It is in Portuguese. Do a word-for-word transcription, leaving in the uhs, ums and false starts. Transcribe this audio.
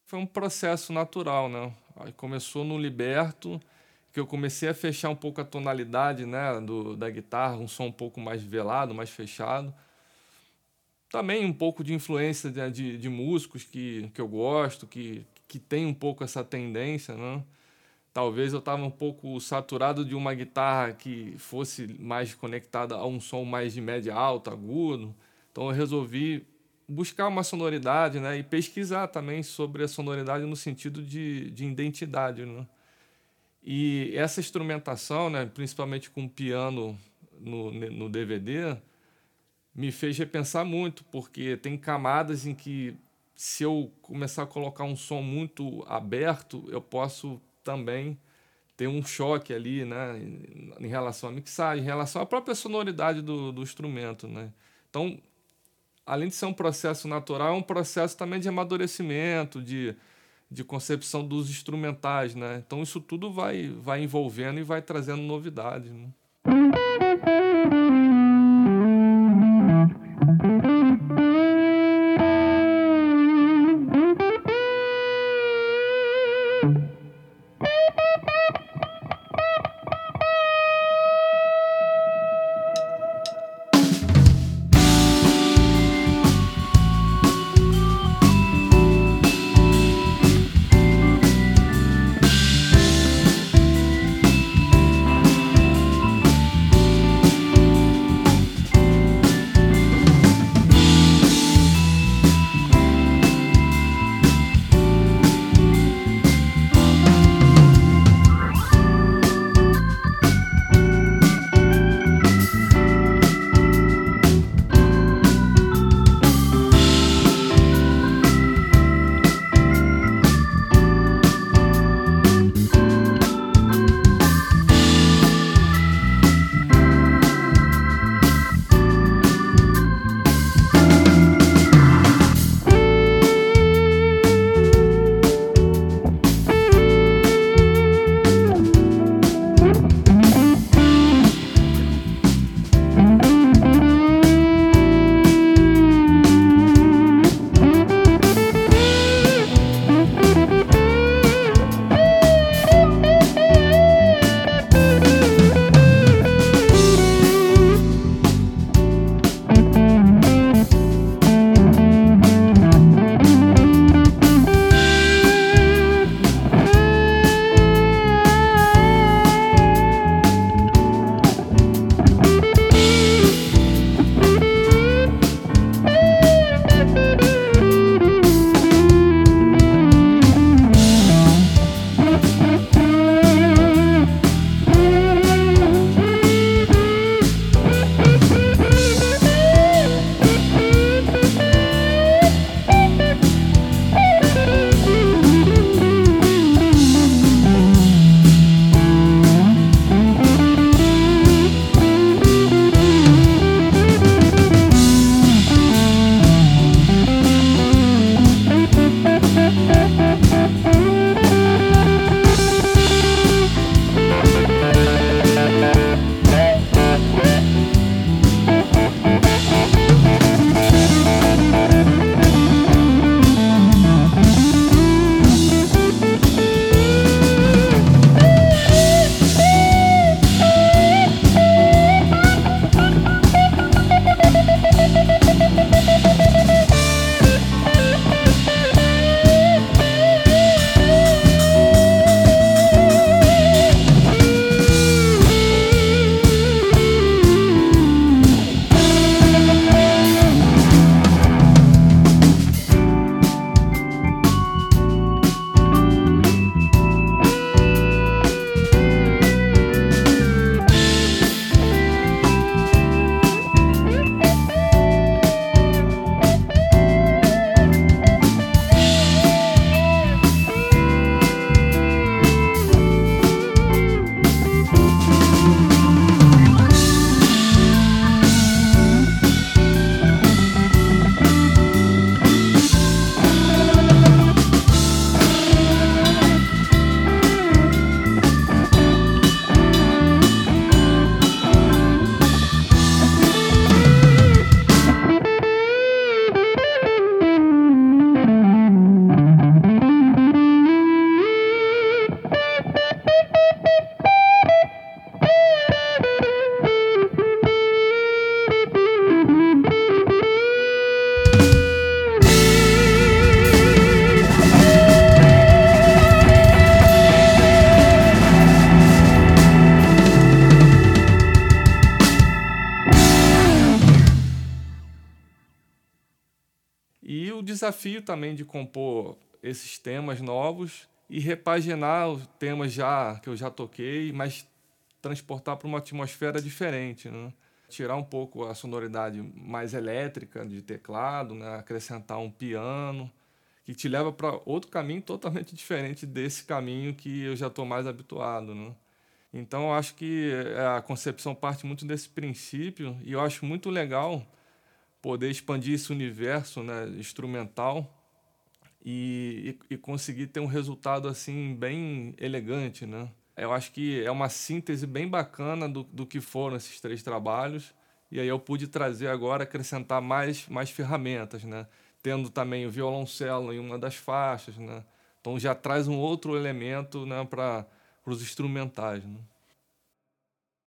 Foi um processo natural, né. Aí começou no Liberto, que eu comecei a fechar um pouco a tonalidade, né, do da guitarra, um som um pouco mais velado, mais fechado. Também um pouco de influência, né, de de músicos que que eu gosto, que que tem um pouco essa tendência, né. Talvez eu estava um pouco saturado de uma guitarra que fosse mais conectada a um som mais de média alta, agudo, então eu resolvi buscar uma sonoridade, né, e pesquisar também sobre a sonoridade no sentido de de identidade, né. E essa instrumentação, né, principalmente com piano no ne no D V D, me fez repensar muito, porque tem camadas em que, se eu começar a colocar um som muito aberto, eu posso também ter um choque ali, né, em em relação à mixagem, em relação à própria sonoridade do do instrumento, né. Então, além de ser um processo natural, é um processo também de amadurecimento, de de concepção dos instrumentais, né. Então isso tudo vai vai envolvendo e vai trazendo novidades, né. E o desafio também de compor esses temas novos e repaginar os temas já que eu já toquei, mas transportar para uma atmosfera diferente, né? Tirar um pouco a sonoridade mais elétrica de teclado, né? Acrescentar um piano, que te leva para outro caminho totalmente diferente desse caminho que eu já estou mais habituado, né? Então, eu acho que é, a concepção parte muito desse princípio e eu acho muito legal poder expandir esse universo, né, instrumental e, e, e conseguir ter um resultado assim bem elegante, né? Eu acho que é uma síntese bem bacana do, do que foram esses três trabalhos e aí eu pude trazer agora, acrescentar mais, mais ferramentas, né? Tendo também o violoncelo em uma das faixas, né? Então já traz um outro elemento, né, para os instrumentais, né?